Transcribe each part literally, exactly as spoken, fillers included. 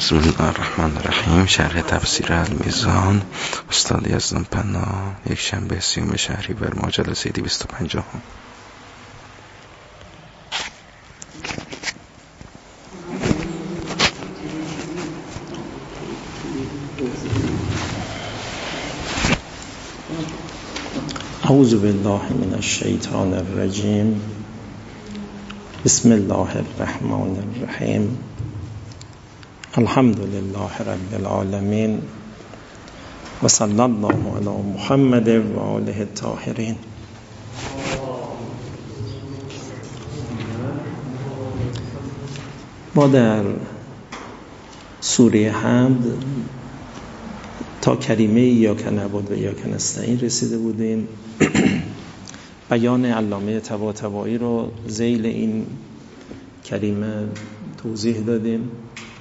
بسم الله الرحمن الرحیم. شرح تفسیر المیزان، استاد یزدان پناه، یک شنبه سیوم شهریور ماه، جلسه دویست و پنجاه. اعوذ بالله من الشیطان الرجیم. بسم الله الرحمن الرحیم. الحمد لله رب العالمین و صلی الله علی محمد و آله الطاهرین. ما در سوره حمد تا کریمه ایاک نعبد و ایاک نستعین رسیده بودیم. بیان علامه طباطبایی رو ذیل این کریمه توضیح دادیم.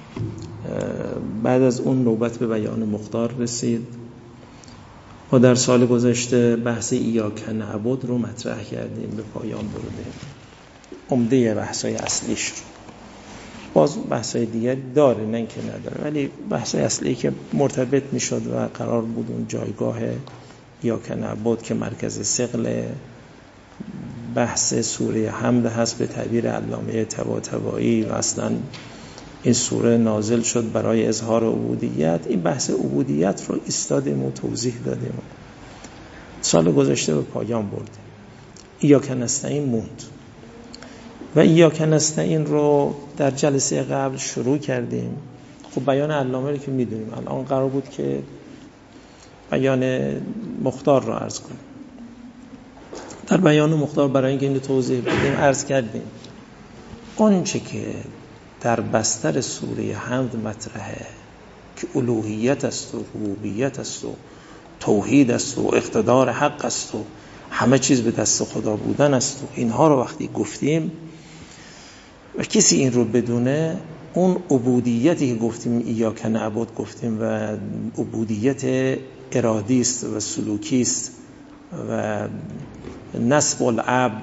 بعد از اون نوبت به بیان مختار رسید. ما در سال گذشته بحث ایاک نعبد رو مطرح کردیم، به پایان بردیم. عمده بحث‌های اصلیش رو. باز بحث‌های دیگری داره، نه اینکه نداره، ولی بحث‌های اصلی که مرتبط می‌شد و قرار بود اون جایگاه ایاک نعبد که مرکز ثقل بحث سوره حمد هست به تعبیر علامه طباطبایی و اصلاً این سوره نازل شد برای اظهار عبودیت. این بحث عبودیت رو ایستادیم و توضیح دادیم. سال گذشته به پایان بردیم. ایاک نستعین موند و ایاک نستعین رو در جلسه قبل شروع کردیم. خب بیان علامه رو که میدونیم، الان قرار بود که بیان مختار رو عرض کنیم. در بیان مختار برای اینکه اینو توضیح بدیم عرض کردیم اون چه که در بستر سوره حمد مطرحه که الوهیت است و ربوبیت است و توحید است و اقتدار حق است و همه چیز به دست خدا بودن است و اینها رو وقتی گفتیم و کسی این رو بدونه، اون عبودیتی که گفتیم ایاک نعبد گفتیم و عبودیت ارادی است و سلوکی است و نصب العبد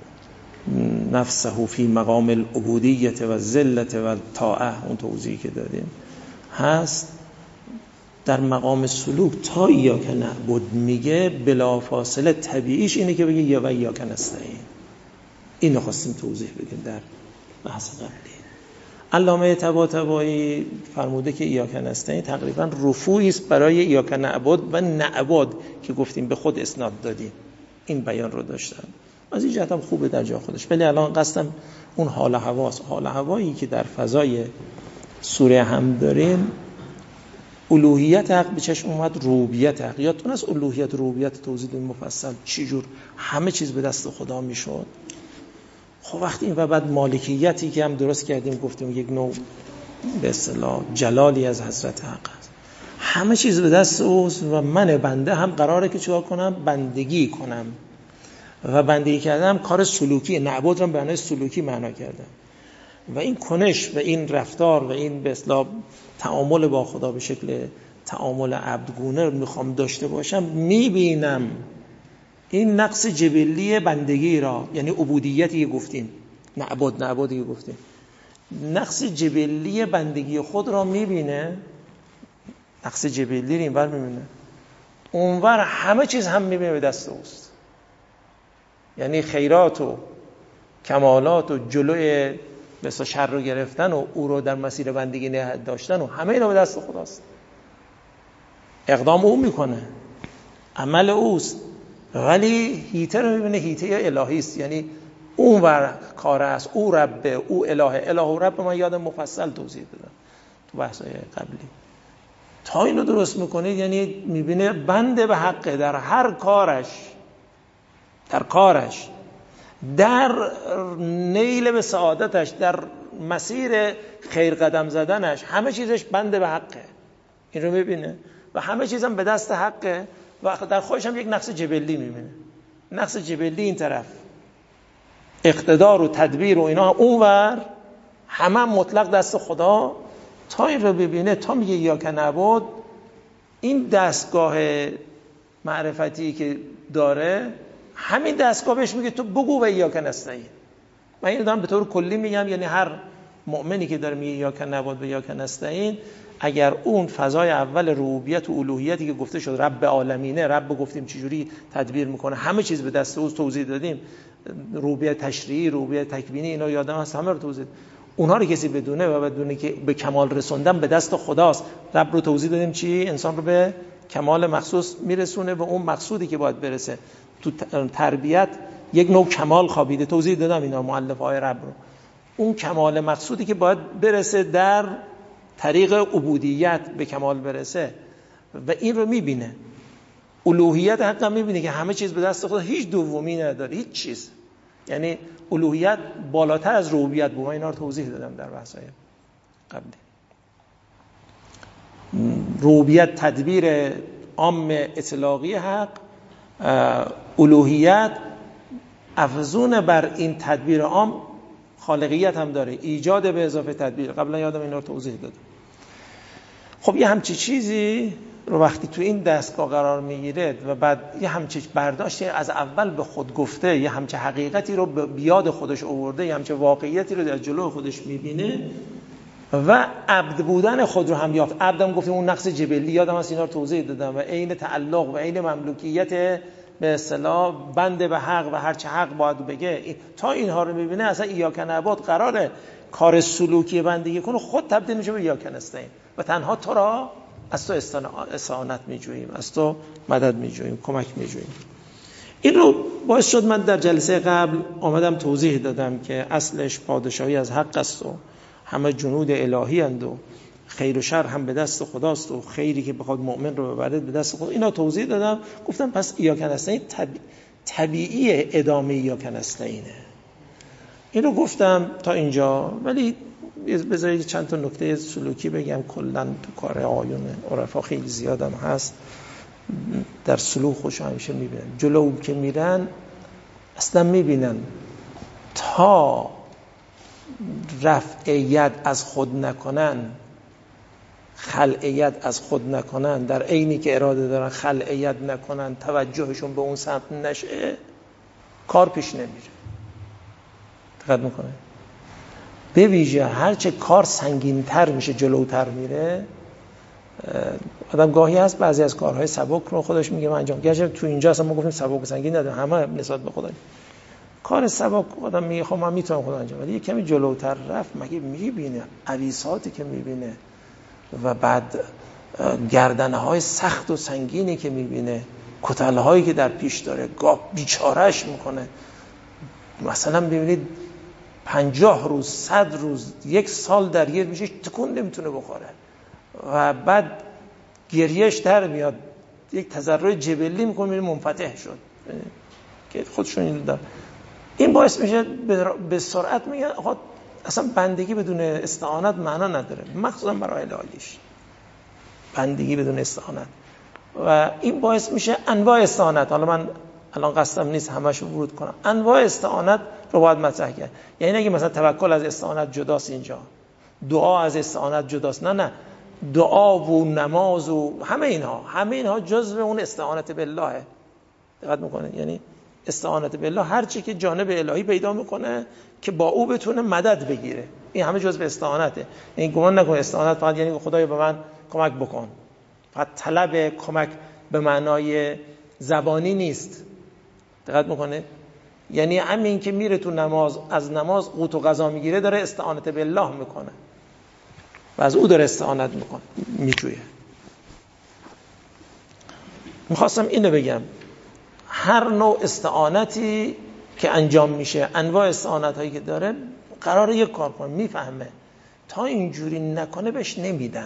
نفسه فی مقام العبودیت و ذلت و طاعه، اون توضیحی که دادیم هست در مقام سلوک. تا ایاک نعبد میگه بلافاصله طبیعیش اینه که بگه یا و ایاک نستعین. اینو خواستیم توضیح بدیم در بحث قبلی. علامه طباطبایی فرموده که ایاک نستعین تقریبا رفوعی است برای ایاک نعبد و نعبد که گفتیم به خود اسناد دادیم. این بیان رو داشتن، از این جهت هم خوبه در جا خودش. ولی الان قصدم اون حال هواست. حال هوایی که در فضای سوره حمد داریم، الوهیت حق به چشم اومد، ربوبیت حق. یادتون از الوهیت ربوبیت توضیح مفصل چی جور همه چیز به دست خدا میشد. خب وقتی این و بعد مالکیتی که هم درست کردیم، گفتیم یک نوع به اصطلاح جلالی از حضرت حق است. همه چیز به دست اوست و من بنده هم قراره که چیکار کنم؟ بندگی کنم. و بندگی کردم کار سلوکی، نعبد رو به معنای سلوکی معنا کردم. و این کنش و این رفتار و این به اصطلاح تعامل با خدا به شکل تعامل عبدگونه رو میخوام داشته باشم، میبینم این نقص جبلی بندگی را، یعنی عبودیتی که گفتیم، نعبد نعبدی که گفتیم، نقص جبلی بندگی خود را میبینه. نقص جبلی رو اینور میبینه، اونور همه چیز هم میبینه به دست اوست. یعنی خیرات و کمالات و جلوی بسا شر رو گرفتن و او رو در مسیر بندگی نگه داشتن و همه اینا به دست خداست. اقدام او میکنه، عمل اوست، ولی هیته رو میبینه هیته الهی است. یعنی اون ور کار است، او ربه، او الهه. اله و رب من یادم مفصل توضیح دادم تو بحثای قبلی. تا اینو درست میکنید یعنی میبینه بنده به حقه در هر کارش، در کارش، در نیل به سعادتش، در مسیر خیر قدم زدنش، همه چیزش بنده به حقه. این رو میبینه و همه چیزم به دست حقه و در خودش هم یک نقص جبلی میبینه. نقص جبلی این طرف، اقتدار و تدبیر و اینا اونور، همه هم مطلق دست خدا. تا این رو ببینه، تا میگه ایاک نعبد، این دستگاه معرفتی که داره، همین دستگاه بهش میگه تو بگو و ایاک نستعین. من اینو دارم به طور کلی میگم، یعنی هر مؤمنی که داره میگه یا کن نعبد و یا کن نستعین، اگر اون فضای اول ربوبیت و الوهیتی که گفته شد رب عالمینه، رب گفتیم چجوری تدبیر میکنه، همه چیز به دست اوست، توضیح دادیم، ربوبیت تشریعی، ربوبیت تکوینی، اینا یادم هست همه رو توضیح. اونها رو کسی بدونه و بدونه که به کمال رسوندن به دست خداست. رب رو توضیح دادیم چی؟ انسان رو به کمال مخصوص میرسونه، به اون مقصودی که باید برسه. تو تربیت یک نوع کمال خوابیده، توضیح دادم اینا مؤلفه‌های رب رو. اون کمال مقصودی که باید برسه در طریق عبودیت به کمال برسه و این رو میبینه. الوهیت حقا میبینه که همه چیز به دست خدا، هیچ دومی نداره، هیچ چیز. یعنی الوهیت بالاتر از ربوبیت بود. اینا رو توضیح دادم در بحث‌های قبلی. ربوبیت تدبیر عام اطلاقی حق، الوهیت افزون بر این تدبیر عام خالقیت هم داره، ایجاد به اضافه تدبیر. قبلا یادم اینا رو توضیح دادم. خب یه همچی چیزی رو وقتی تو این دستگاه قرار میگیره و بعد یه همچی برداشتی از اول به خود گفته، یه همچی حقیقتی رو به بیاد خودش آورده، یه همچی واقعیتی رو در جلو خودش میبینه و عبد بودن خود رو هم یافت. عبدم گفتیم اون نقص جبلی، یادم هست اینا رو توضیح دادم، و عین تعلق و عین مملوکیت به اصطلاح بنده به حق و هر چه حق باید بگه. تا اینها رو میبینه اصلا ایاک نعبد قراره کار سلوکی بندگی کنه، خود تبدیل میشه به ایاک نستعین و تنها تو را از تو استعانت میجوییم، از تو مدد میجوییم، کمک میجوییم. این رو باعث شد من در جلسه قبل آمدم توضیح دادم که اصلش پادشاهی از حق است و همه جنود الهی اند و خیر و شر هم به دست خداست و خیری که بخواد مؤمن رو ببره به دست خدا. اینا توضیح دادم، گفتم پس ایاک نستعین طبیعی طبیعی ادامه ایاک نستعینه. این رو گفتم تا اینجا، ولی بذارید چند تا نکته سلوکی بگم. کلا تو کار آیون عرفا خیلی زیادم هست، در سلوک خوش همیشه میبینن جلو که میرن اصلا میبینن تا رفع ید از خود نکنن، خلع ید از خود نکنن، در عینی که اراده دارن خلع ید نکنن، توجهشون به اون سمت نشه، کار پیش نمیره. دقت میکنه؟ به ویژه هرچه کار سنگین‌تر میشه، جلوتر میره، آدم گاهی هست بعضی از کارهای سبک رو خودش میگه من انجام، گرچه تو اینجا اصلا ما گفتیم سبک و سنگین نداره، همه نسبت به خدا. کار سبک آدم میگه خب من میتونم خدا انجام، ولی یه کمی جلوتر رفت مگه میبینه عویصاتی که میبینه و بعد گردنهای سخت و سنگینی که میبینه، کتلهایی که در پیش داره، گاه بیچارهش میکنه. مثلا ببینید پنجاه روز، صد روز، یک سال درگیر میشه، تکون نمیتونه بخوره و بعد گریهش در میاد، یک تضرع جبلی میکنه، میبینه منفتح شد که خودشون این دار. این باعث میشه به سرعت میگه آقا اصلا بندگی بدون استعانت معنا نداره، مخصوصا برای الهیش بندگی بدون استعانت. و این باعث میشه انواع استعانت، حالا من الان قصدم نیست همش ورود کنم، انواع استعانت رو باید مطرح کرد. یعنی اگه مثلا توکل از استعانت جداست، اینجا دعا از استعانت جداست، نه نه، دعا و نماز و همه اینها همه اینها جزء اون استعانت بالله. دقت میکنه؟ یعنی استعانت بالله هر چی که جانب الهی پیدا میکنه که با او بتونه مدد بگیره، این همه جزء استعانته. این گمان نکنه استعانت فقط یعنی خدایا به من کمک بکن، فقط طلب کمک به معنای زبانی نیست. دقت میکنه؟ یعنی همین که میره تو نماز، از نماز قوت و غذا میگیره، داره استعانت بالله میکنه و از او داره استعانت میکنه، میجویه. میخواستم اینو بگم، هر نوع استعانتی که انجام میشه، انواع استعانت هایی که داره، قراره یک کار کنه، میفهمه تا اینجوری نکنه بهش نمیدن،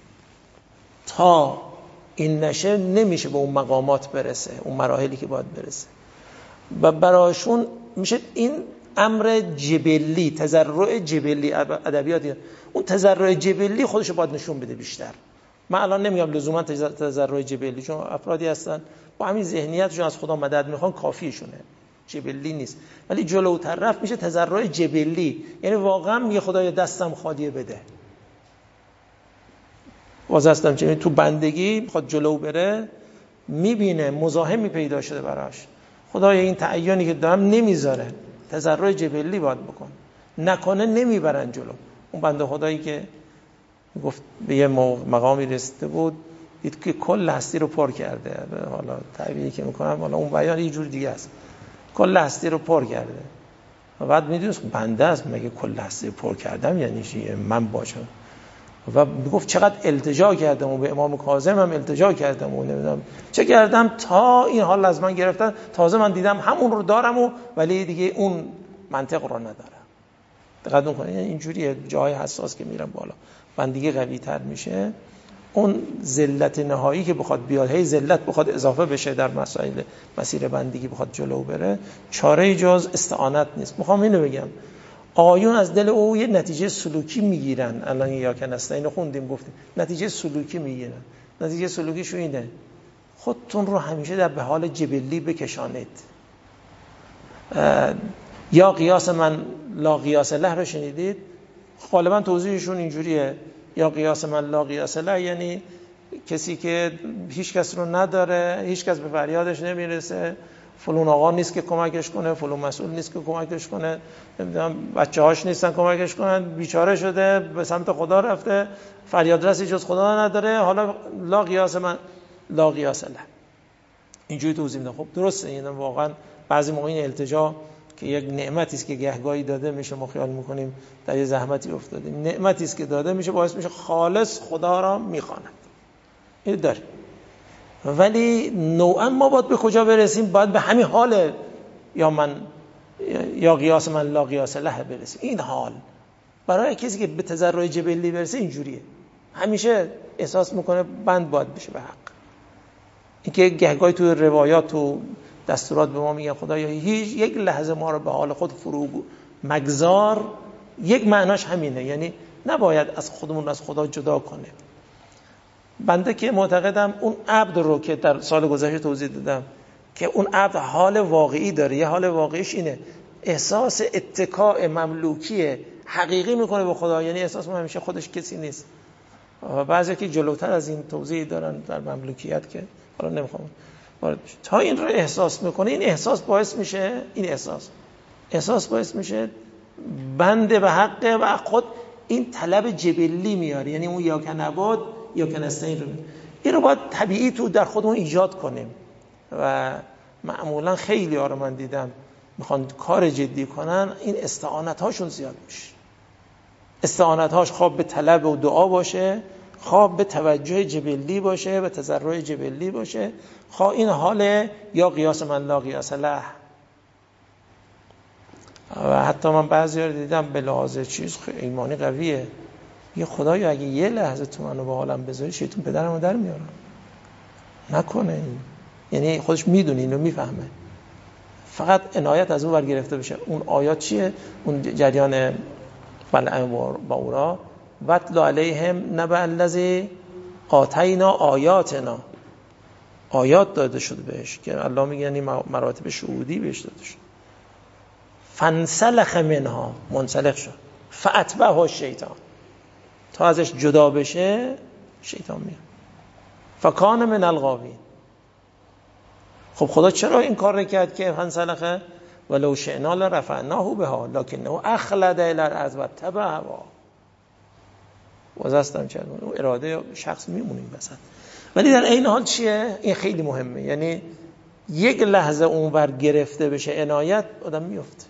تا این نشه نمیشه به اون مقامات برسه، اون مراحلی که باید برسه. و براشون میشه این امر جبلی، تضرع جبلی. ادبیاتی اون تضرع جبلی خودشو باید نشون بده بیشتر. من الان نمیگم لزوما تضرع جبلی، چون افرادی هستن با همین ذهنیتشون از خدا مدد میخوان، کافیشونه، جبلی نیست. ولی جلوتر رفت میشه تضرع جبلی، یعنی واقعا میگه خدایا دستم خالیه بده، واضح هستم چه تو بندگی میخواد جلو بره، میبینه مزاحمی پیدا شده براش، خدایا این تعیینی که دارم نمیذاره، تضرع جبلی باید بکن، نکنه نمیبرن جلو. اون بنده خدایی که گفت به یه مقامی رسیده بود، دید که کل هستی رو پر کرده. حالا تعبیری که میکنم، حالا اون بیان یه جور دیگه است، کل هستی رو پر کرده. و بعد میدونست بنده است، مگه کل هستی رو پر کردم یعنی چی؟ من باشم. و میگفت چقدر التجا کردم و به امام کاظم هم التجا کردم و نمیدونم چه کردم تا این حال از من گرفتن، تازه من دیدم همون رو دارم و ولی دیگه اون منطق رو ندارم. دقت کنید، یعنی اینجوریه جای حساس که میرم بالا بندگی قوی تر میشه، اون ذلت نهایی که بخواد بیاد، هی ذلت بخواد اضافه بشه در مسائل مسیر بندگی بخواد جلو بره، چاره جز استعانت نیست. میخوام اینو بگم، آیون از دل او یه نتیجه سلوکی میگیرن. الان یا که نستعین خوندیم گفتیم نتیجه سلوکی میگیرن. نتیجه سلوکیشو اینه، خودتون رو همیشه در به حال جبلی بکشانید. یا قیاس من لا قیاس له رو شنیدید؟ غالبا توضیحشون اینجوریه، یا قیاس من لا قیاس له یعنی کسی که هیچ کس رو نداره، هیچ کس به فریادش نمیرسه، فلون آقا نیست که کمکش کنه، فلون مسئول نیست که کمکش کنه، نمیدونم بچه‌هاش نیستن کمکش کنن، بیچاره شده به سمت خدا رفته، فریاد رسی جز خدا نداره، حالا لا قیاس من لا قیاس له. اینجوری توضیح میدم. خب درسته، این واقعا بعضی موقع این التجا که یک نعمتی است که گهگاهی داده میشه، ما خیال میکنیم در یه زحمتی افتادیم، نعمتی است که داده میشه باعث میشه خالص خدا را میخواند. این داره. ولی نوعا ما باید به کجا برسیم؟ باید به همین حال یا من یا قیاس من لا قیاس له برسیم. این حال برای کسی که به تضرع جبلی برسه اینجوریه، همیشه احساس میکنه بند باید بشه به حق. اینکه گهگاهی تو روایات و دستورات به ما میگن خدایا هیچ یک لحظه ما رو به حال خود فرو مگذار، یک معناش همینه، یعنی نباید از خودمون از خدا جدا کنه. بنده که معتقدم اون عبد رو که در سال گذشته توضیح دادم که اون عبد حال واقعی داره، یه حال واقعیش اینه احساس اتکاء مملوکی حقیقی میکنه به خدا، یعنی احساس میکنه همیشه خودش کسی نیست. و بعضی که جلوتر از این توضیح دارن در مملوکیت که حالا نمیخوام وارد بشه، تا این رو احساس میکنه، این احساس باعث میشه این احساس احساس باعث میشه بنده به حق و خود این طلب جبلی میاره، یعنی اون یا که نباد یا که نستعین رو این رو باید طبیعی تو در خودمون ایجاد کنیم. و معمولا خیلی ها رو من دیدم میخوان کار جدی کنن، این استعانت هاشون زیاد میشه. استعانت هاش خواب به طلب و دعا باشه، خواب به توجه جبلی باشه، به تضرع جبلی باشه، خواه این حال یا قیاس من لا قیاس له. و حتی من بعضی ها رو دیدم به لحاظ چیز ایمانی قویه، یه خدایا اگه یه لحظه تو منو به حالم بذاری شیطون پدرمو در میارم، نکنه این. یعنی خودش میدونه اینو، میفهمه، فقط عنایت از اون ور گرفته بشه. اون آیات چیه؟ اون جریان بلعن با اورا وَاتْلُ عَلَيْهِمْ نَبَأَ الَّذِی آتَیْنَا آیاتنا، آیات داده شده بهش که الله میگه یعنی مراتب شهودی بهش داده شده. فَانْسَلَخَ مِنْهَا، منسلخ شد، فَأَتْبَعَهُ الشیطان، تا ازش جدا بشه شیطان میاد، فَکَانَ مِنَ الْغَاوِینَ. خب خدا چرا این کار کرد که فَانْسَلَخَ وَلَوْ شِئْنَا لَرَفَعْنَاهُ بِهَا لَکِنَّهُ أَخْلَدَ إِلَى الْأَرْضِ وَاتَّبَعَ هَوَاهُ. وزستم چند اون اراده شخص میمونه این وسط. ولی در این حال چیه؟ این خیلی مهمه، یعنی یک لحظه اونور گرفته بشه عنایت، آدم میفته.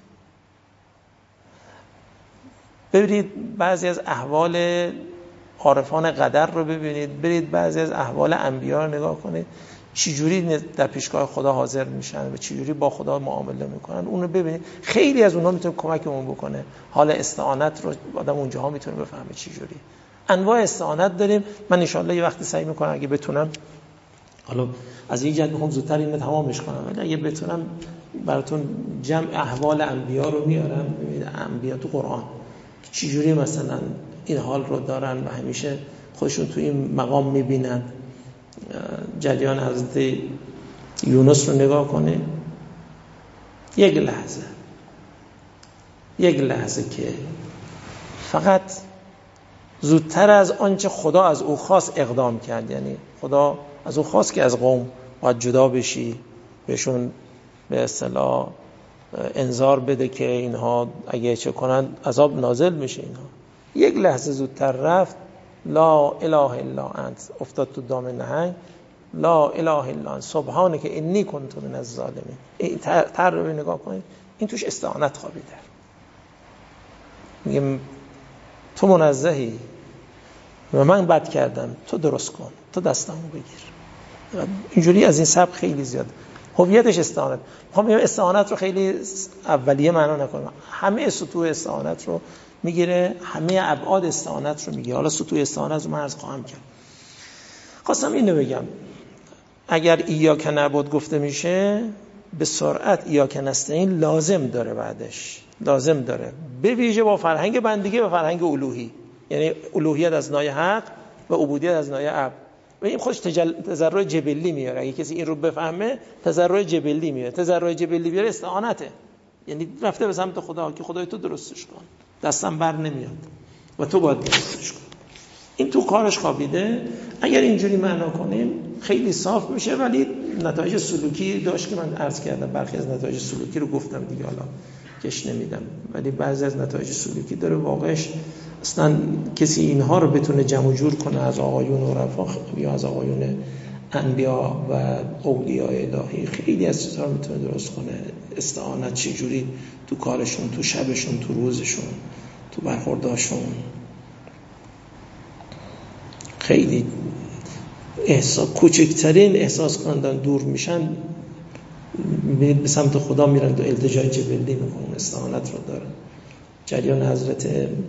ببینید بعضی از احوال عارفان قدر رو ببینید، برید بعضی از احوال انبیا رو نگاه کنید، چجوری در پیشگاه خدا حاضر میشن و چجوری با خدا معامله میکنن، اون رو ببینید. خیلی از اونها میتونه کمکمون بکنه. حال استعانت رو آدم اونجاها میتونه بفهمه چجوری. انواع استعانت داریم. من ان شاءالله یه وقتی سعی میکنم اگه بتونم، حالا از این جهت میخوام زودتر اینو تمامش کنم، ولی اگه بتونم براتون جمع احوال انبیا رو میارم. ببینید انبیا تو قرآن چجوری مثلا این حال رو دارن و همیشه خودشون تو این مقام میبینن. جریان حضرت یونس رو نگاه کنه، یک لحظه یک لحظه که فقط زودتر از آنچه خدا از او خواست اقدام کرد. یعنی خدا از او خواست که از قوم باید جدا بشی، بهشون به اصطلاح انذار بده که اینها اگه چه کنن عذاب نازل میشه. اینها یک لحظه زودتر رفت، لا اله الا انت افتاد تو دام نهنگ، لا اله الا انت سبحانک انی کنت من الظالمین. این تر رو نگاه کنید، این توش استعانت خوابیده. میگه تو منزهی و من بد کردم، تو درست کن، تو دستمو بگیر. اینجوری از این سبک خیلی زیاد. هویتش استعانت. میخوام بگم استعانت رو خیلی اولیه معنا نکنم، همه سطوح استعانت رو میگیره، همه ابعاد استعانت رو میگیره. حالا سطوح استعانت رو من عرض خواهم کرد. خواستم اینو بگم، اگر ایاک نعبد گفته میشه به سرعت ایاک نستعین لازم داره، بعدش لازم داره، به ویژه با فرهنگ بندگی و فرهنگ الوهی، یعنی الوهیت از نای حق و عبودیت از نای عبد. و این خودش تجل... تضرع جبلی میاره. اگه کسی این رو بفهمه تضرع جبلی میاره. تضرع جبلی بیاره استعانته، یعنی رفته به سمت خدا که خدای تو درستش کن، دستم بر نمیاد و تو باید درستش کن. این تو کارش خوابیده. اگر اینجوری معنا کنیم خیلی صاف میشه، ولی نتایج سلوکی داشت که من عرض کردم. برخی از نتایج سلوکی رو گفتم دیگه، حالا کش نمیدم، ولی بعضی از نتایج سلوکی داره. واقعش اصلا کسی اینها رو بتونه جمع جور کنه از آقایون و رفاق یا از آقایون انبیا و اولیاء الهی، خیلی از چیزها رو میتونه درست کنه. استعانت چجوری تو کارشون، تو شبشون، تو روزشون، تو برخورداشون، خیلی احساس کوچکترین احساس کندن دور میشن به سمت خدا میرن، تو التجای جبلی میکنن، استعانت رو دارن. جریان حضرت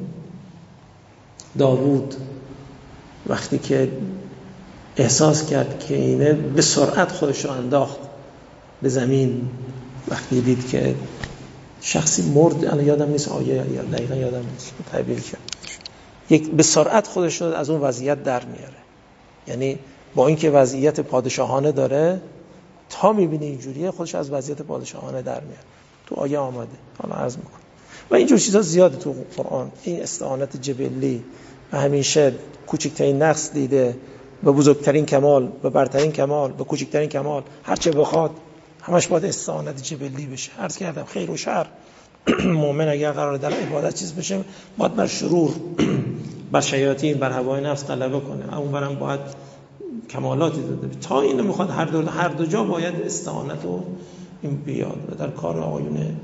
داوود وقتی که احساس کرد که اینه، به سرعت خودش رو انداخت به زمین. وقتی دید که شخصی مرد، الان یادم نیست آیه یا دقیقا یادم نیست تعبیر کرد، یک به سرعت خودش رو از اون وضعیت در میاره. یعنی با اینکه وضعیت پادشاهانه داره، تا میبینه اینجوریه خودش از وضعیت پادشاهانه در میاره. تو آیه آمده، حالا عرض میکنم. و اینجور چیزا زیاده تو قرآن. این استعانت جبلی و همیشه کوچکترین نقص دیده و بزرگترین کمال و برترین کمال و کوچکترین کمال، هرچه بخواد همش باید استعانت جبلی بشه. عرض کردم خیر و شر، مؤمن اگر قرار در عبادت چیز بشه، باید بر شرور، بر شیاطین، بر هوای نفس غلبه کنه. اون برام باید کمالاتی داده. تا اینو میخواد هر دو هر دو جا باید استعانت و این بیاد. و در کار آقایون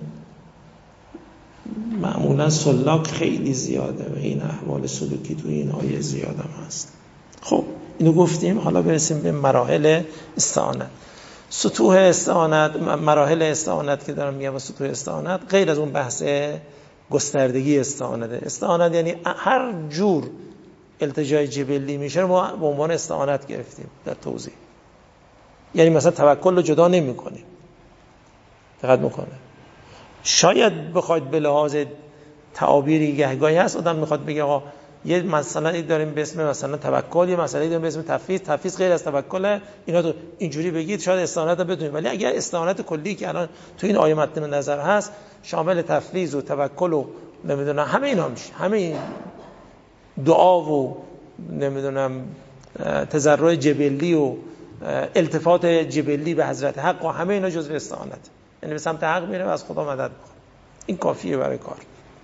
معمولا سلاک خیلی زیاده و این احوال سلوکی تو این آیه زیادم هست. خب اینو گفتیم، حالا برسیم به مراحل استعانت. سطوح استعانت، مراحل استعانت که دارم میگم و سطوح استعانت، غیر از اون بحث گستردگی استعانت. استعانت یعنی هر جور التجای جبلی میشه ما به عنوان استعانت گرفتیم در توضیح. یعنی مثلا توکل رو جدا نمی کنیم، دقت میکنه. شاید بخواید به لحاظ تعابیری گهگاهی هست آدم میخواد بگه آقا یه مسئله داریم به اسم مثلا توکل، یه مسئله داریم به اسم تفویض، تفویض غیر از توکل، اینا تو اینجوری بگید شاید استعانت رو بدونید. ولی اگر استعانت کلی که الان تو این آیه مد نظر هست شامل تفویض و توکل و نمیدونم همه اینا میشه، همه این دعا و نمیدونم تضرع جبلی و التفات جبلی به حضرت حق و همه اینا جزء استعانت. یعنی به سمت حق میره و از خدا مدد میخواد. این کافیه برای کار.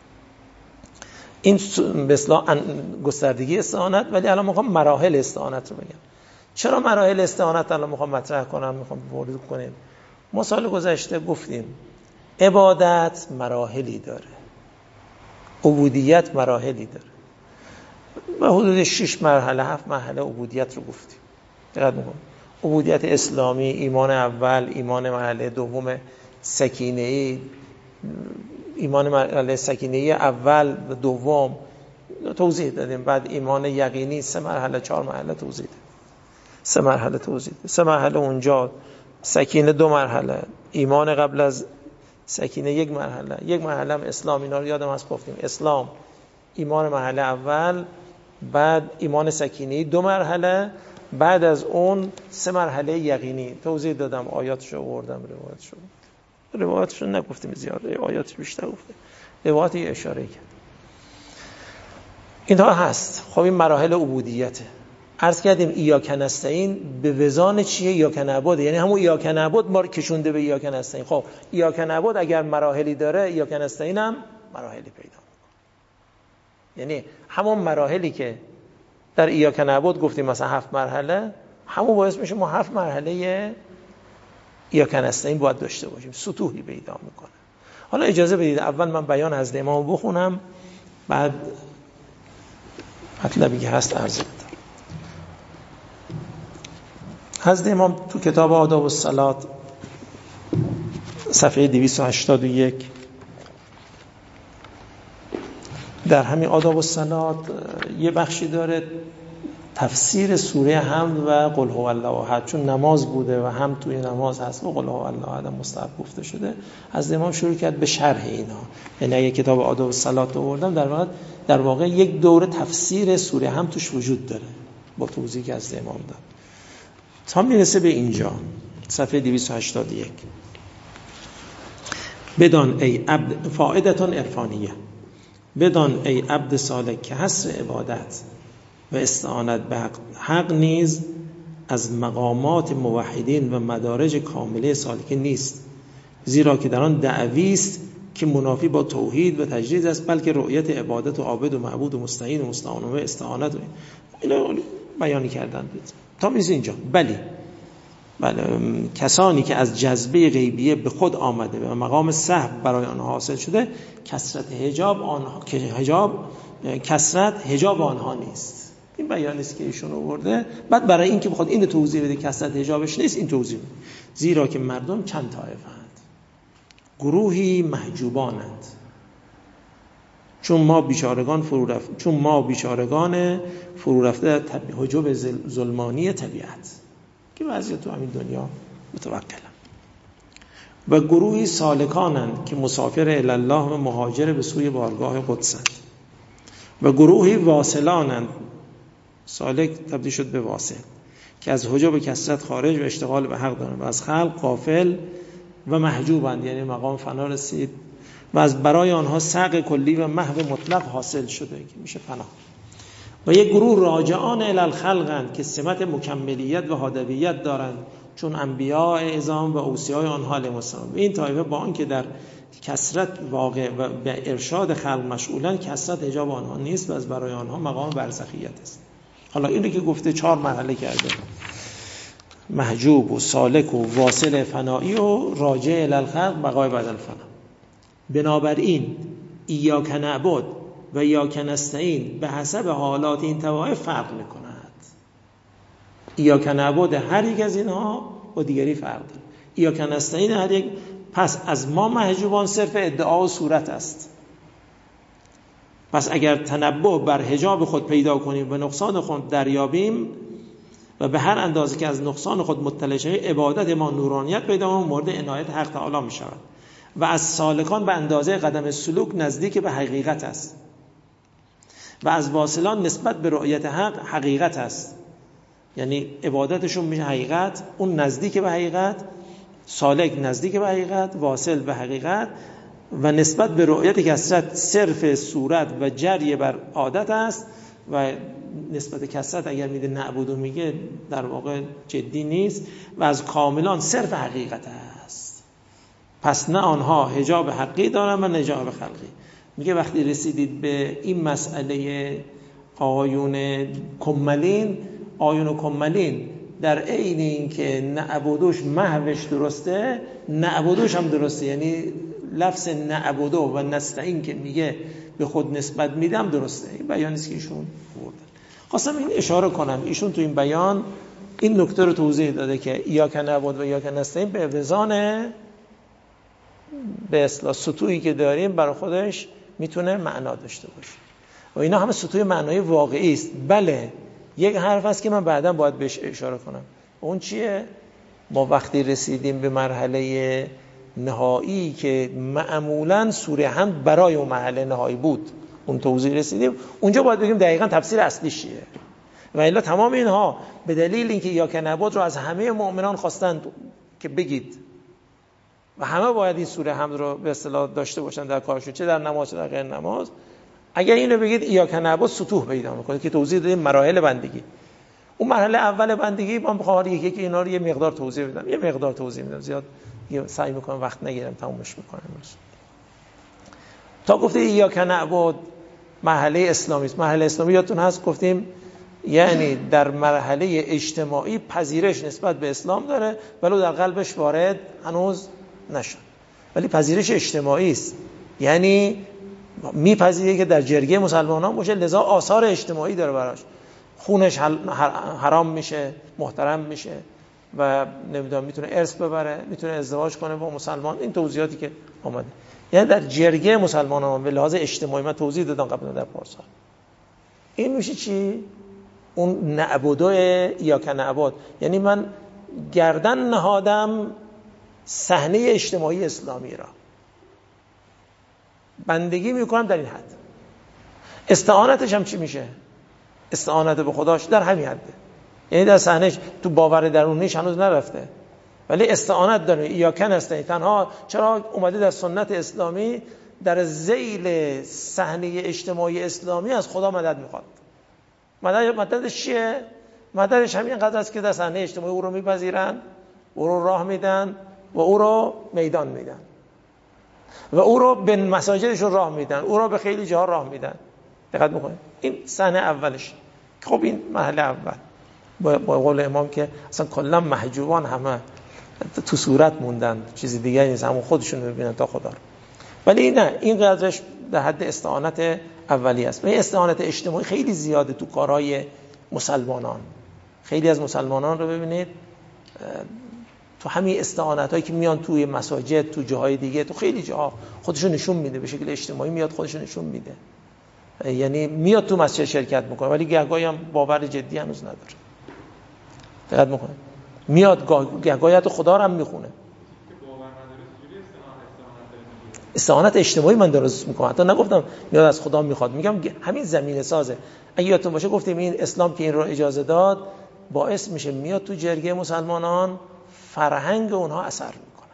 این به اصطلاح گستردگی استعانت. ولی الان میخوام مراحل استعانت رو بگم. چرا مراحل استعانت الان میخوام مطرح کنم، میخوام ورود کنیم. ما سال گذشته گفتیم عبادت مراحلی داره، عبودیت مراحلی داره. و حدود شش مرحله هفت مرحله عبودیت رو گفتیم. دقت میکنم. عبودیت اسلامی، ایمان اول، ایمان مرحله دوم سکینه‌ای، ایمان مرحله سکینه‌ای اول و دوم توضیح دادیم. بعد ایمان یقینی سه مرحله چهار مرحله توضیح دادیم. سه مرحله توضیح دادیم. سه مرحله اونجا، سکینه دو مرحله، ایمان قبل از سکینه یک مرحله، یک مرحله هم اسلام. اینا رو یادم هست گفتیم. اسلام ایمان مرحله اول، بعد ایمان سکینه‌ای دو مرحله، بعد از اون سه مرحله یقینی. توضیح دادم، آیاتشو آوردم، روایتشو روایتشو نگفتیم زیاده، آیاتش بیشتر گفته، روایتی اشاره کرد. اینها هست. خب این مراحل عبودیته. عرض کردیم ایاک نستعین به وزان چیه؟ ایاک نعبد، یعنی همون ایاک نعبد ما رو کشونده به ایاک نستعین. خب ایاک نعبد اگر مراحلی داره، ایاک نستعین هم مراحلی پیدا. یعنی همون مراحلی که در ایاک نعبد گفتیم مثلا هفت مرحله، همون باعث میشه ما هفت مرحله ایاک نستعین باید داشته باشیم، سطوحی پیدا میکنه. حالا اجازه بدید اول من بیان از امام بخونم، بعد مطلبی که هست عرض بدم. حضرت امام تو کتاب آداب الصلاة صفحه دویست و هشتاد و یک در همین آداب الصلاة یه بخشی داره تفسیر سوره حمد و قل هو الله احد، چون نماز بوده و هم توی نماز هست و قل هو الله احد مستحب گفته شده. از امام شروع کرد به شرح اینا. یعنی اگه کتاب آداب الصلاة رو آوردم در واقع در واقع یک دوره تفسیر سوره حمد توش وجود داره با توضیحی که از امام داد تا میرسه به اینجا صفحه دویست و هشتاد و یک. بدان ای عبد فائدتون عرفانیه، بدان ای عبد سالک که حصر عبادت و استعانت به حق, حق نیز از مقامات موحدین و مدارج کامله سالکین نیست، زیرا که در آن دعوی است که منافی با توحید و تجرید است، بلکه رؤیت عبادت و عابد و معبود و مستعین و مستعان و استعانت و اینا بیانی کردن تا میز اینجا. بلی بله کسانی که از جذبه غیبیه به خود آمده و مقام صحب برای آنها حاصل شده، کثرت حجاب آنها که حجاب کثرت حجاب آنها نیست. این بیانی است که ایشون آورده. بعد برای اینکه بخواد اینو توضیح بده کثرت حجابش نیست، این توضیح بده. زیرا که مردم چند طایفه‌اند، گروهی محجوبانند، چون ما بیچارگان فرو رفت چون ما بیچارگان فرو رفته در حجاب ظلمانی طبیعت که وضعیت تو همین دنیا متوکلم، و گروهی سالکانند که مسافر الی الله و مهاجر به سوی بارگاه قدسند، و گروهی واصلانند، سالک تبدیل شد به واصل، که از حجاب کثرت خارج و اشتغال به حق دارند و از خلق غافل و محجوبند، یعنی مقام فنا رسید و از برای آنها سعی کلی و محو مطلق حاصل شده که میشه فنا. و یک گروه راجعان الی الخلقند که سمت مکملیت و هادویت دارند، چون انبیاء اعظام و اوصیاء آنها علیهم السلام. این طایفه با آنکه در کثرت واقع و به ارشاد خلق مشغولن، کثرت حجاب آنها نیست و از برای آنها مقام برزخیت است. حالا اینو که گفته چهار مرحله کرده، محجوب و سالک و واصل فنایی و راجع الی الخلق بقای بعد الفنا. بنابراین ایاک نعبد و ایاک نستعین به حسب حالات این طوایف فرق میکند. ایاک نعبد هر یک از اینها با دیگری فرق داره، ایاک نستعین هر یک. پس از ما محجوبان صرف ادعا و صورت است. پس اگر تنبه بر حجاب خود پیدا کنیم و نقصان خود دریابیم و به هر اندازه که از نقصان خود مطلع شویم، عبادت ما نورانیت پیدا و مورد عنایت حق تعالی می شود و از سالکان به اندازه قدم سلوک نزدیک به حقیقت است و از واصلان نسبت به رؤیت حق حقیقت است. یعنی عبادتشون میشه حقیقت، اون نزدیک به حقیقت، سالک نزدیک به حقیقت، واصل به حقیقت، و نسبت به رؤیت کثرت صرف صورت و جری بر عادت است و نسبت کثرت اگر میده نعبدو میگه در واقع جدی نیست و از کاملان صرف حقیقت است. پس نه آنها حجاب حقی دارن و نه حجاب خلقی. میگه وقتی رسیدید به این مسئله آیون کملین، آیون کملین در عین این که نعبدوش محوش درسته، نعبدوش هم درسته. یعنی لفظ نعبدو و نستعین که میگه به خود نسبت میدم درسته. این بیانی است که ایشون بردن. خواستم این اشاره کنم، ایشون تو این بیان این نکته رو توضیح داده که ایاک نعبد و ایاک نستعین به وزان به اصطلاح سطوحی که داریم برای خودش میتونه معنا داشته باشه و اینا همه سطوح معنای واقعی است. بله یک حرف هست که من بعداً باید بهش اشاره کنم. اون چیه؟ ما وقتی رسیدیم به مرحله نهایی که معمولاً سوره حمد برای اون مرحله نهایی بود، اون توضیح رسیدیم، اونجا باید بگیم دقیقاً تفسیر اصلیش چیه. و الا تمام اینها به دلیل اینکه ایاک نعبد رو از همه مؤمنان خواستن که بگید و همه باید این سوره حمد رو به اصطلاح داشته باشن در کارشون، چه در نماز چه در غیر نماز. اگر اینو بگید ایاک نعبد سطوح پیدا میکنه که توضیح دادیم مراحل بندگی. اون مرحله اول بندگی من بخوام یکی یکی اینا رو یه مقدار توضیح بدم، یه مقدار توضیح میدم، زیاد سعی میکنم وقت نگیرم، تمومش میکنم. تا گفته ایاک نعبد مرحله اسلامی است. مرحله اسلامی یادتون هست گفتیم یعنی در مرحله اجتماعی پذیرش نسبت به اسلام داره ولو در قلبش وارد هنوز نشد، ولی پذیرش اجتماعی است، یعنی میپذیره که در جرگه مسلمانان باشه، لذا آثار اجتماعی داره براش، خونش حرام میشه، محترم میشه و نمیدونم میتونه ارث ببره، میتونه ازدواج کنه با مسلمان. این توضیحاتی که آمده یعنی در جرگه مسلمانان به لحاظ اجتماعی من توضیح دادم قبلا در پارسال. این میشه چی؟ اون نعبدو یا که نعبد، یعنی من گردن نهادم صحنه اجتماعی اسلامی را، بندگی میکنم در این حد. استعانتش هم چی میشه؟ استعانت به خداش در همین حده، یعنی در صحنهش تو باور درونیش هنوز نرفته ولی استعانت داره. یا کن است تنها چرا اومده در سنت اسلامی در ذیل صحنه اجتماعی اسلامی از خدا مدد میخواد. مدد مددش چیه؟ مددش همین قدر است که در صحنه اجتماعی او رو میپذیرن، او رو راه میدن و او رو میدان میدن و او رو به مساجدشون راه میدن، او رو به خیلی جاها راه میدن. دقت میکنید این صحنه اولش. خب این مرحله اول با قول امام که اصلا کلا محجوبان همه تو صورت موندن، چیزی دیگه نیست، همون خودشون ببینن تا خدا رو. ولی نه، این قدرش در حد استعانت اولی است. و این استعانت اجتماعی خیلی زیاده تو کارهای مسلمانان. خیلی از مسلمانان رو ببینید تو همین استعانت هایی که میان توی مساجد، تو جاهای دیگه، تو خیلی جاها خودشون نشون میده، به شکل اجتماعی میاد خودشون نشون میده. یعنی میاد تو مسجد شرکت میکنه ولی گهگاهی هم باور جدی هنوز نداره. دقت میکنه میاد گهگاهی حتی خدا رو هم میخونه. استعانت اجتماعی من درست میکنم، حتی نگفتم میاد از خدا میخواد، میگم همین زمینه سازه. اگه یادتون باشه گفتیم این اسلام که این رو اجازه داد باعث میشه میاد تو جرگه مسلمانان فرهنگ اونها اثر میکنه.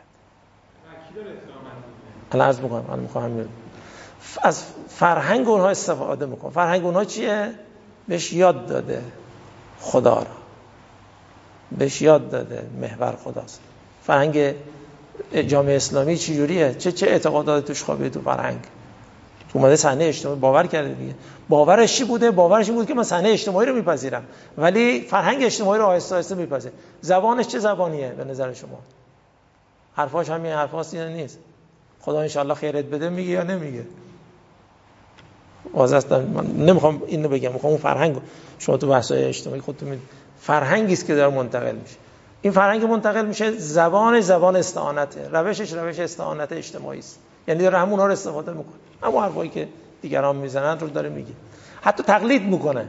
الان عرض میکنم الان میخوام از فرهنگ اونها استفاده میکنه. فرهنگ اونها چیه؟ بهش یاد داده خدا را، بهش یاد داده محور خداست. فرهنگ جامعه اسلامی چی جوریه؟ چه چه اعتقاداتی توش خوابیده تو فرهنگ؟ تو اومده صحنه اجتماعی باور کرده دیگه. باورش چی بوده؟ باورش این بود که من صحنه اجتماعی رو میپذیرم ولی فرهنگ اجتماعی رو آهسته آهسته میپذیره. زبانش چه زبانیه به نظر شما؟ حرفاش همین حرفاست یا نیست؟ خدا ان شاءالله خیرت بده میگه یا نمیگه؟ واضحه است. من نمیخوام اینو بگم، میخوام اون فرهنگ شما تو بحث‌های اجتماعی خودتون میدید فرهنگی است که داره منتقل میشه. این فرهنگ منتقل میشه، زبان زبان استعانته، روشش روش استعانت اجتماعی است، یعنی داره همونها رو استفاده میکنه، همون حرفایی که دیگران میزنن رو داره میگه. حتی تقلید میکنه،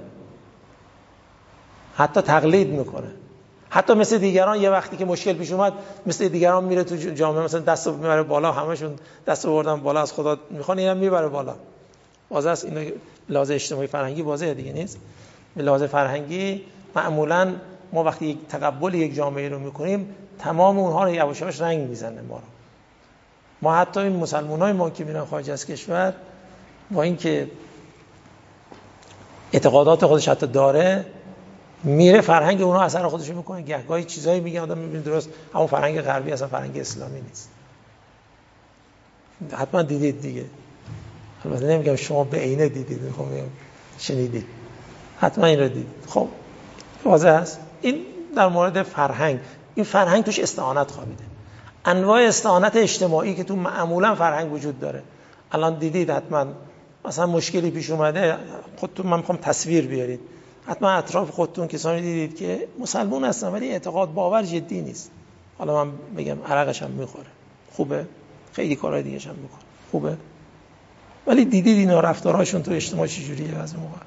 حتی تقلید میکنه، حتی مثل دیگران یه وقتی که مشکل پیش اومد مثل دیگران میره تو جامعه مثلا دستو میبره بالا، همشون دستو بردن بالا از خدا میخوان، اینم میبره بالا. واضحه است اینو لحاظ اجتماعی فرهنگی واضحه دیگه نیست. به لحاظ فرهنگی معمولاً ما وقتی یک تقبل یک جامعه رو میکنیم تمام اونها رو یواش یواش رنگ میزنه ما رو. ما حتی این مسلمانای ما که میرن خارج از کشور با اینکه اعتقادات خودش حتی داره میره فرهنگ اونها اثر خودش میکنه، گهگاهی چیزایی میگه آدم میبینه درست همون فرهنگ غربی اصلا فرهنگ اسلامی نیست. حتما دیدید دیگه، البته نمیگم شما به عینه دیدید، میخوام بگم شنیدید، حتما این رو دیدید. خب واضح است این در مورد فرهنگ. این فرهنگ توش استعانت خوابیده، انواع استعانت اجتماعی که تو معمولا فرهنگ وجود داره. الان دیدید حتما مثلا مشکلی پیش اومده، خودتون من میخوام تصویر بیارید، حتما اطراف خودتون کسانی دیدید که مسلمان هستن ولی اعتقاد باور جدی نیست. حالا من بگم عرقش هم میخوره، خوبه، خیلی کارهای دیگه هم میکنه، خوبه، ولی دیدید اینا رفتارهاشون تو اجتماع چجوریه؟ از موقع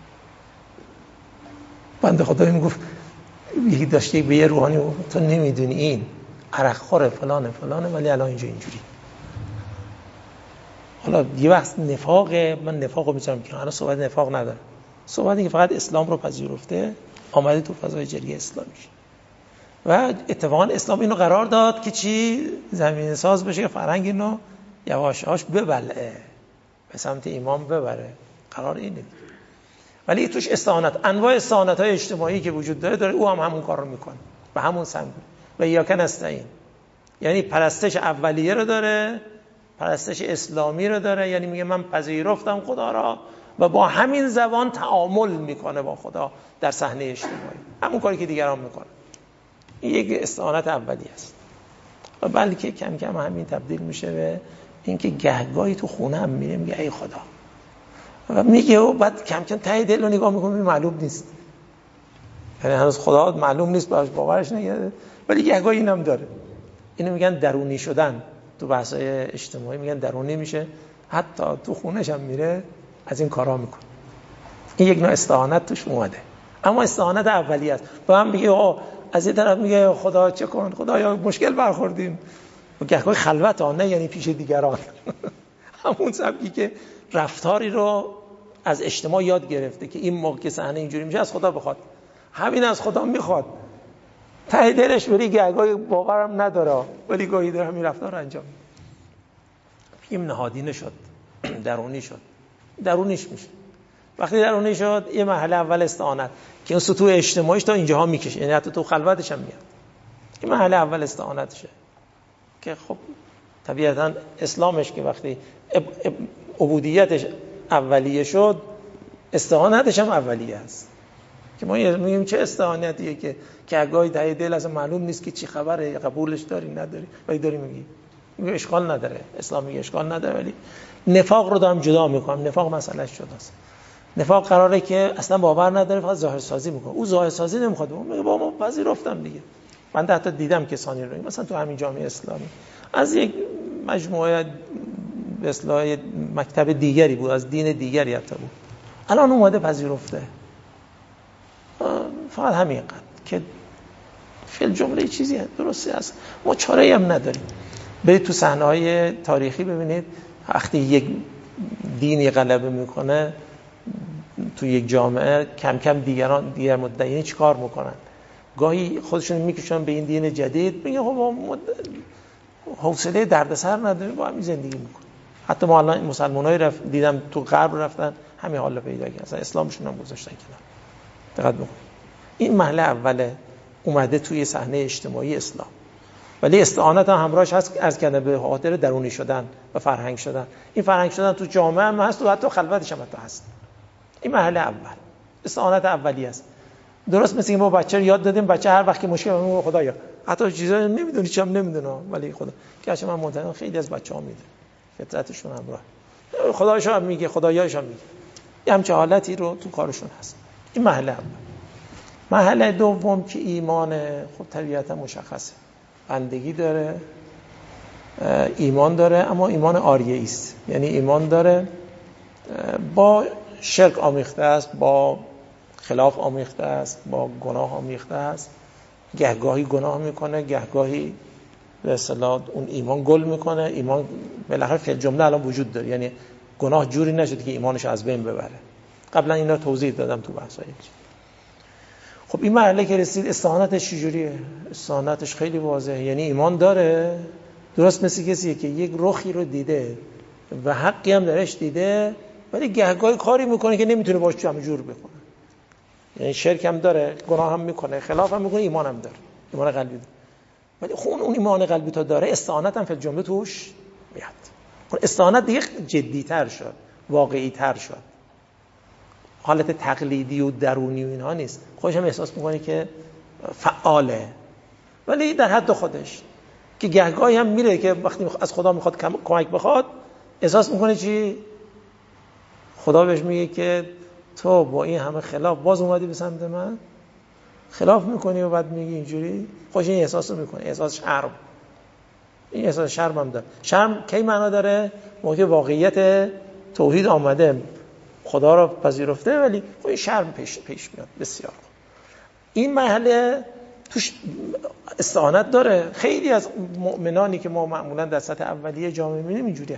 بنده خدایی میگفت یکی داشته به یه روحانی تو نمیدونی این عرق خوره فلانه فلانه ولی الان اینجا اینجوری. حالا یه وقت نفاق، من نفاق رو میذارم که الان صحبت نفاق نداره، صحبتی که فقط اسلام رو پذیرفته آمده تو فضای جرگه اسلامی و اتفاقا اسلام اینو قرار داد که چی؟ زمین ساز بشه که فرهنگ اینو یواش یواش ببلعه، به سمت ایمان ببره، قرار اینه. ولی توش استعانت، انواع استعانت‌های اجتماعی که وجود داره داره او هم همون کار رو میکنه به همون سمت. و یاکن استعین یعنی پرستش اولیه رو داره، پرستش اسلامی رو داره، یعنی میگه من پذیرفتم خدا را و با همین زبان تعامل میکنه با خدا در صحنه اجتماعی، همون کاری که دیگران میکنن. این یک استعانت اولیه است و بلکه کم کم همین تبدیل میشه به اینکه گهگاهی تو خونه هم میره میگه ای خدا و میگه و بعد کم کم ته دل رو نگاه میکنه معلوم نیست، یعنی هنوز خدا معلوم نیست، باش باورش نگرده، ولی گهگاهی اینم داره. اینو میگن درونی شدن. تو بحث‌های اجتماعی میگن درونی میشه، حتی تو خونش هم میره از این کارا میکنه. این یک نوع استعانت توش اومده، اما استعانت اولیه است. با هم میگه آ از این طرف میگه خدا چه کن، خدایا مشکل برخوردیم، و گهگاه خلوت ها، نه یعنی پیش دیگران. همون سبکی که رفتاری رو از اجتماع یاد گرفته که این موقع که صحنه اینجوری میشه از خدا بخواد، همین از خدا میخواد، ته دلش ولی گهگاه باورم نداره ولی گاهی داره همین رفتار رو انجام میده. این نهادینه شد، درونی شد، درونیش میشه. وقتی درونی شد یه مرحله اول استعانت که اون سطوح اجتماعیش تا اینجاها میکشه، یعنی حتی تو خلوتش هم میاد. این مرحله اول استعانتشه که خب طبیعتا اسلامش که وقتی عبودیتش اولیه شد، استعانتش هم اولیه است. که ما میگیم چه استعانتیه که که اگاهی ته دل اصلا معلوم نیست که چی خبره، قبولش داری نداری، ولی داری میگی میگه اشکال نداره، اسلام میگه اشکال نداره، ولی نفاق رو دارم جدا میکنم. نفاق مسئله شداست. نفاق قراره که اصلا باور نداره، فقط ظاهر سازی میکنه. او ظاهر سازی نمیخواد، میگه با ما پذیرفتم دیگه. من حتی دیدم کسانی رو مثلا تو همین جامعه اسلامی از یک مجموعه به اصطلاح مکتب دیگری بود، از دین دیگری حتی بود، الان اومده پذیرفته. فقط همین قد که فی الجمله چیزی هست درسته است، ما چاره‌ای هم نداریم. برید تو صحنه‌های تاریخی ببینید وقتی یک دینی غلبه میکنه تو یک جامعه، کم کم دیگران دیگر مدعیین چیکار میکنن؟ گاهی خودشون میکشن به این دین جدید، میگه خب ما حوصله دردسر نداریم، با همین زندگی میکنیم. حتی ما الان مسلمانای رفت دیدم تو غرب رفتن همین حالو پیدا کردن، اصلا اسلامشون هم گذاشتن کنار. دقت بکنید. این مرحله اوله اومده توی صحنه اجتماعی اسلام، ولی استعانت هم همراهش هست، عرض کردم به خاطر درونی شدن و فرهنگ شدن. این فرهنگ شدن تو جامعه هم هست و حتی خلوتش هم حتی هست. این مرحله اول استعانت اولیه است. درست مثل ما بچه رو یاد دادیم، بچه هر وقت که مشکل میگه خدایا، حتی چیزا نمیدونی چم نمیدونه ولی خدا که من منتظر خیلی از بچه‌ها میده، فطرتشون همراه خدایش هم میگه، خدایاش هم میگه، یه همچه حالتی رو تو کارشون هست. این مرحله اول. مرحله دوم که ایمان، خب طبیعتا مشخصه، بندگی داره، ایمان داره، اما ایمان آریه‌ای است، یعنی ایمان داره با شرک آمیخته است، با خلاف آمیخته است، با گناه آمیخته است. گهگاهی گناه میکنه، گهگاهی به اصطلاح اون ایمان گل میکنه. ایمان بالاخره فی جمله الان وجود داره، یعنی گناه جوری نشده که ایمانش از بین ببره. قبلا اینا توضیح دادم تو بحثای. خب این مرحله که رسید استعانتش چجوریه؟ استعانتش خیلی واضحه، یعنی ایمان داره، درست مثل کسی که یک رخی رو دیده و حقی هم درش دیده، ولی گهگاهی کاری میکنه که نمیتونه باش جمع جور بکنه. یعنی شرک هم داره، گناه هم میکنه، خلاف هم میکنه، ایمان هم داره، ایمان قلبی داره. ولی خون اون ایمان قلبی تا داره، استعانت هم فی الجمله توش میاد. اون استعانت دیگه جدی‌تر شد، واقعی‌تر شد. حالت تقلیدی و درونی و اینها نیست. خودش هم احساس میکنه که فعاله، ولی در حد خودش، که گهگاهی هم میره که وقتی از خدا میخواد کمک بخواد، احساس میکنه چی؟ خدا بهش میگه که تو با این همه خلاف باز اومدی به سمت من، خلاف میکنی و بعد میگی اینجوری. خوش این احساس رو میکنه، احساس شرم. این احساس شرم هم داره. شرم کی معنا داره؟ موقع واقعیت توحید آمده، خدا رو پذیرفته، ولی خب شرم پیش پیش میاد. بسیار خوب. این مرحله توش استعانت داره. خیلی از مؤمنانی که ما معمولا در سطح اولیه جامعه میبینیم اینجوریه.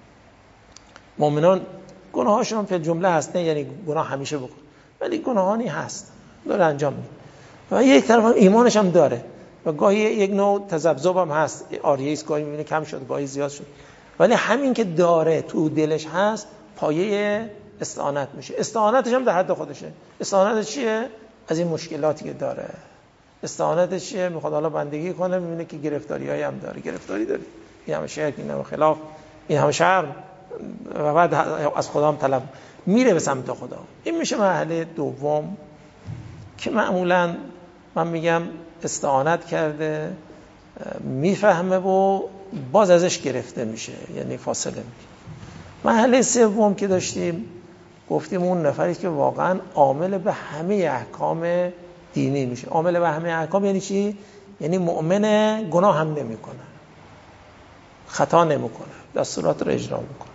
مؤمنان گناهاشون فی جمله هست، نه یعنی گناه همیشه بکن، ولی گناهانی هست داره انجام میده و یک طرف هم ایمانش هم داره و گاهی یک نوع تذبذب هم هست، آریه است، گاهی میبینه کم شد، گاهی زیاد شد، ولی همین که داره تو دلش هست پایه استعانت میشه. استعانتش هم در حد خودشه. استعانتش چیه؟ از این مشکلاتی که داره. استعانتش چیه؟ میخواد حالا بندگی کنه، میبینه که گرفتاریایی هم داره، گرفتاری داره، این همه شرک، این همه خلاف، این همه شرم، و بعد از خدا هم طلب میره به سمت خدا. این میشه مرحله دوم که معمولا من میگم استعانت کرده میفهمه و باز ازش گرفته میشه، یعنی فاصله میگیره. مرحله سوم که داشتیم گفتیم اون نفری که واقعا عامل به همه احکام دینی میشه. عامل به همه احکام یعنی چی؟ یعنی مؤمن گناه هم نمیکنه، خطا نمیکنه، دستورات رو اجرا میکنه.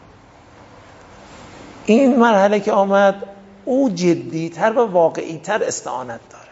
این مرحله که آمد او جدیتر و واقعیتر استعانت داره،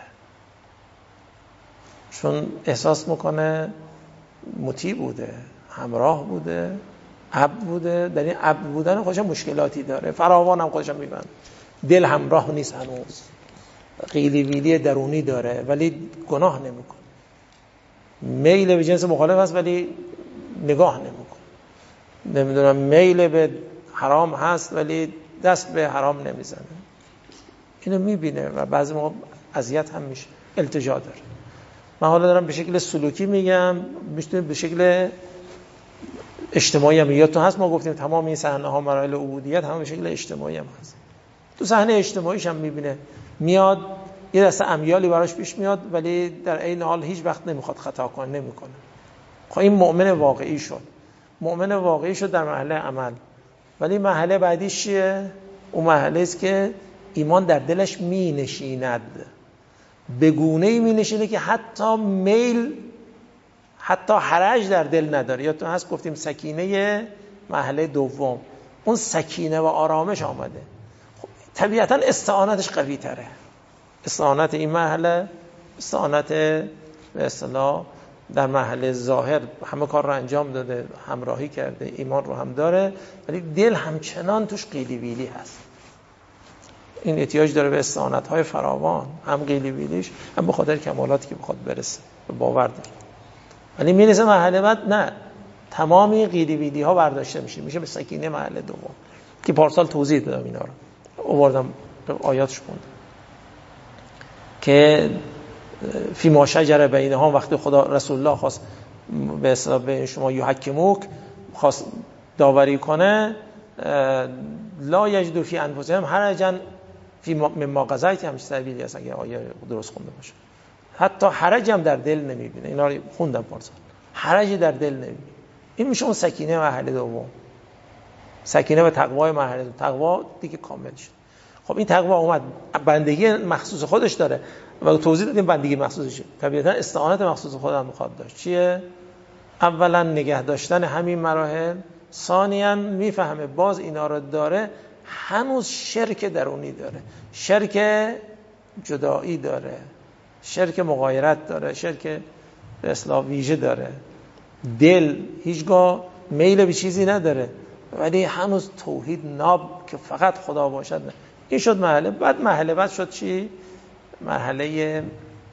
چون احساس میکنه مطیع بوده، همراه بوده، عبد بوده. در این عبد بودن خودش مشکلاتی داره، فراوان هم خودش میبنده، دل همراه نیست، هنوز قیلی ویلی درونی داره ولی گناه نمیکنه، میل به جنس مخالف هست ولی نگاه نمیکنه، نمیدونم میل به حرام هست ولی دست به حرام نمیزنه. اینو میبینه و بعضی موقع اذیت هم میشه، التجا داره. من حالا دارم به شکل سلوکی میگم، میتونه به شکل اجتماعی هم. یادتون هست ما گفتیم تمام این صحنه ها مراحل عبودیت هم به شکل اجتماعی هم هست. تو صحنه اجتماعیش هم میبینه، میاد یه دسته امیالی براش پیش میاد ولی در عین حال هیچ وقت نمیخواد خطا کنه، نمیکنه. خب این مؤمن واقعی شد. مؤمن واقعی شد در مرحله عمل. ولی مرحله بعدیش چیه؟ اون مرحله است که ایمان در دلش می نشیند، به گونه‌ای می نشینه که حتی میل، حتی حرج در دل نداره. یادتون هست گفتیم سکینه مرحله دوم، اون سکینه و آرامش آمده. خب طبیعتا استعانتش قوی تره. استعانت این مرحله استعانت به اصطلاح در مرحله ظاهر همه کار رو انجام داده، همراهی کرده، ایمان رو هم داره، ولی دل همچنان توش قیلی ویلی هست. این احتیاج داره به استعانت‌های فراوان، هم قیلی ویلیش هم به خاطر کمالاتی که بخواد برسه، به باور داره. ولی میرسه مرحله بعد نه، تمامی قیلی ویلی ها برداشته میشه، میشه به سکینه مرحله دوم که پارسال توضیح دادم اینا رو، آوردم آیاتش خوندم که فی ما شجر بینهم، وقتی خدا رسول الله خواست به اصطلاح به شما یحکموک، خواست داوری کنه، لا یجدوا فی انفسهم حرجا فی مما قضیت، همش تعبیری هست اگه آیه درست خونده باشه. حتی حرج هم در دل نمیبینه. اینا رو خوندم پارسال. حرج در دل نمیبینه. این میشه اون سکینه مرحله دوم، سکینه و تقوای مرحله دوم. تقوا دیگه کامل شد. خب این تقوا اومد، بندگی مخصوص خودش داره و توضیح دادیم بندگی مخصوصشه. طبیعتا استعانت مخصوص خودم میخواد داشت. چیه؟ اولا نگه داشتن همین مراحل، ثانیاً میفهمه باز اینا رو داره، هنوز شرک درونی داره، شرک جدایی داره، شرک مغایرت داره، شرک به اصطلاح ویژه داره. دل هیچگاه میل به چیزی نداره ولی هنوز توحید ناب که فقط خدا باشد نه. این شد مرحله بعد. مرحله بعد شد چی؟ مرحله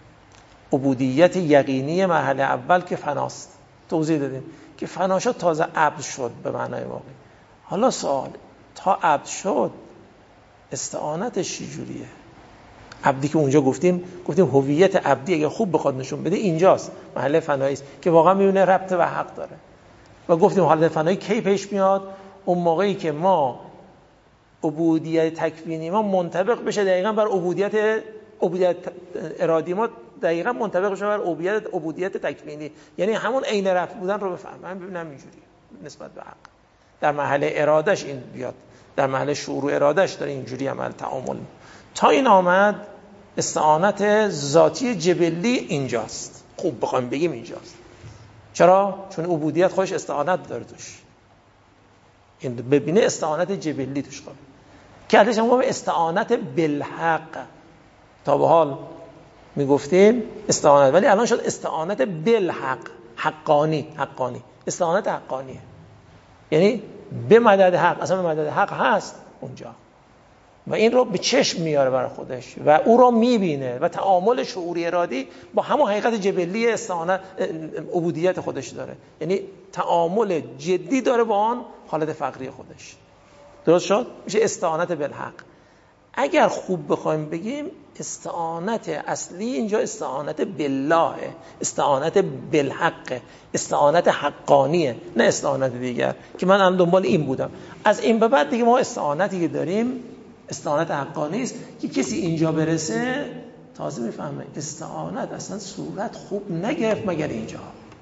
عبودیت یقینی. مرحله اول که فناست، توضیح دادیم که فنا شد، تازه عبد شد به معنای واقعی. حالا سوال، تا عبد شد استعانتش چی جوریه؟ عبدی که اونجا گفتیم گفتیم هویت عبدی اگه خوب بخواد نشون بده اینجاست، محل فنایی است که واقعا میونه ربط و حق داره. و گفتیم حالت فنایی کی پیش میاد؟ اون موقعی که ما عبودیت تکوینی ما منطبق بشه دقیقاً بر عبودیت عبودیت ارادی ما، دقیقاً منطبق بشه بر عبودیت عبودیت تکوینی، یعنی همون عین رفع بودن رو بفهمم. من ببینم اینجوری نسبت به حق در محل ارادش این بیاد، در محل شعور و ارادش داره اینجوری عمل تعامل. تا این آمد استعانت ذاتی جبلی اینجاست، خوب بخوایم بگیم اینجاست. چرا؟ چون عبودیت خودش استعانت داره توش. این ببینه استعانت جبلی توش خواه که ازش هم به استعانت بالحق. تا به حال میگفتیم استعانت، ولی الان شد استعانت بالحق، حقانی. حقانی استعانت حقانیه، یعنی به مدد حق. اصلا به مدد حق هست اونجا و این رو به چشم میاره برای خودش و او رو میبینه و تعامل شعوری ارادی با همون حقیقت جبلی استعانت عبودیت خودش داره، یعنی تعامل جدی داره با آن حالت فقری خودش. درست شد؟ میشه استعانت بالحق. اگر خوب بخوایم بگیم استعانت اصلی اینجا استعانت بالله، استعانت بالحق، استعانت حقانیه، نه استعانت دیگر که من هم دنبال این بودم. از این به بعد دیگه ما استعانتی که داریم استعانت حقانی است که کسی اینجا برسه تازه میفهمه استعانت اصلا صورت خوب نگرفت مگر اینجا.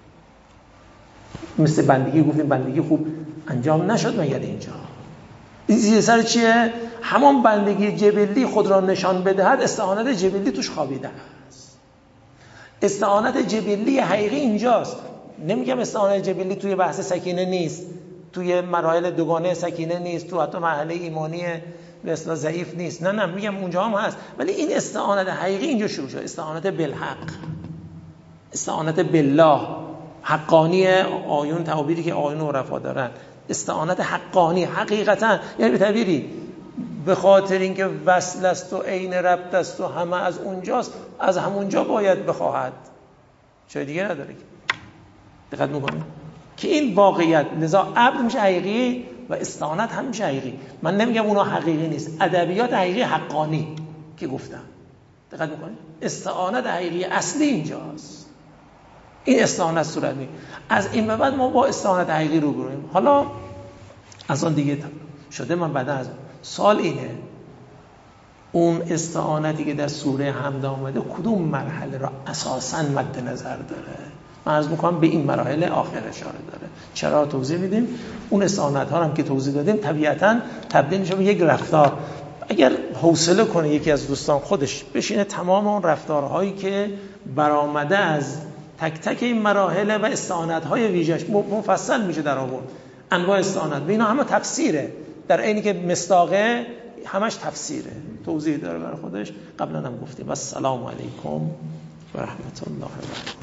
مثل بندگی گفتیم بندگی خوب انجام نشد مگر اینجا. این زیر سر چیه؟ همان بندگی جبلی خود را نشان بدهد استعانت جبلی توش خوابیده است. استعانت جبلی حقیقی اینجاست. نمیگم استعانت جبلی توی بحث سکینه نیست، توی مراحل دوگانه سکینه نیست، تو حتی مرحله ایمانی به اصطلاح ضعیف نیست، نه نه میگم اونجا هم هست، ولی این استعانت حقیقی اینجا شروع شد. استعانت بالحق، استعانت بالله، حقانی آیون تعبیری که آیون عرفا دارن، استعانت حقانی حقیقتا، یعنی به تعبیری به خاطر اینکه وصل است و عین ربط است و همه از اونجاست، از همونجا باید بخواهد، چه دیگه نداره. دقت میکنید که این واقعیت، لذا عبد میشه حقیقی و استعانت هم میشه حقیقی. من نمیگم اونا حقیقی نیست، ادبیات حقیقی حقانی که گفتم. دقت میکنید استعانت حقیقی اصلی اینجاست. این استعانت صورت میگیره. از این به بعد ما با استعانت حقیقی روبرویم. حالا از آن دیگه شده من بعد از سال اینه اون استعانتی که در سوره حمد آمده کدوم مرحله را اساساً مد نظر داره؟ من عرض میکنم به این مراحل آخر اشاره داره. چرا توضیح میدیم؟ اون استعانت ها هم که توضیح دادیم طبیعتاً تبدیل میشه به یک رفتار. اگر حوصله کنه یکی از دوستان خودش بشینه تمام اون رفتارهایی که برآمده از تک تک این مراحل و استعانت‌های ویژه‌اش مفصل میشه در آورد. انواع استعانت به اینا همه تفسیره، در عینی که مصداقه همش تفسیره، توضیح داره برای خودش. قبلا هم گفتیم. السلام علیکم و رحمت الله و برکاته.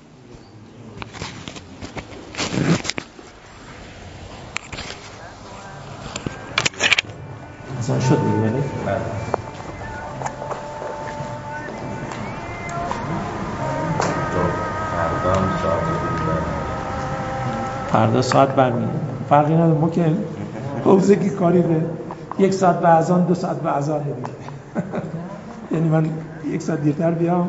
اصلا شد دیگه ولی فردا ساعت برمیاد، فرقی نداره. ما که حوزه کاری به یک ساعت به اذان، دو ساعت به اذان دیگه. یعنی من یک ساعت دیرتر بیام.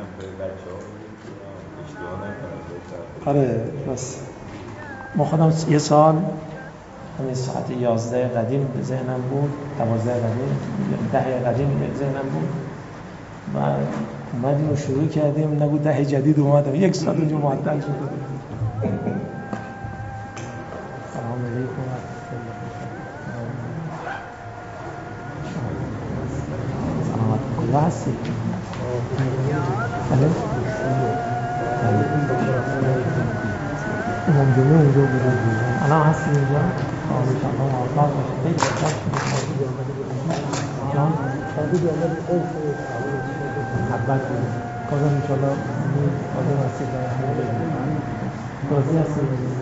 آره بس ما خودم یه سال همین ساعت یازده قدیم به ذهنم بود، دوازده قدیم، ده قدیم به ذهنم بود و اومدیم و شروع کردیم، نبود ده جدید اومدم یک ساعت اونجا معطل شد. سلام علیکم و سلامت کلا هستی؟ بله؟ امام جمعه اونجا بودم الان هستی اینجا؟ آمین شما موفق باشید. خیلی باشید جان محبت بود کازم انشاءالله کازم هستی برای همه بگیم راضی هستی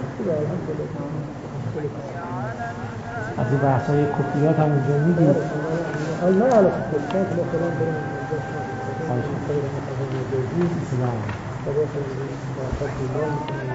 از این بحث های کفریات هم اونجا میگید؟ نه علا کفریات مثلا بریم اونجا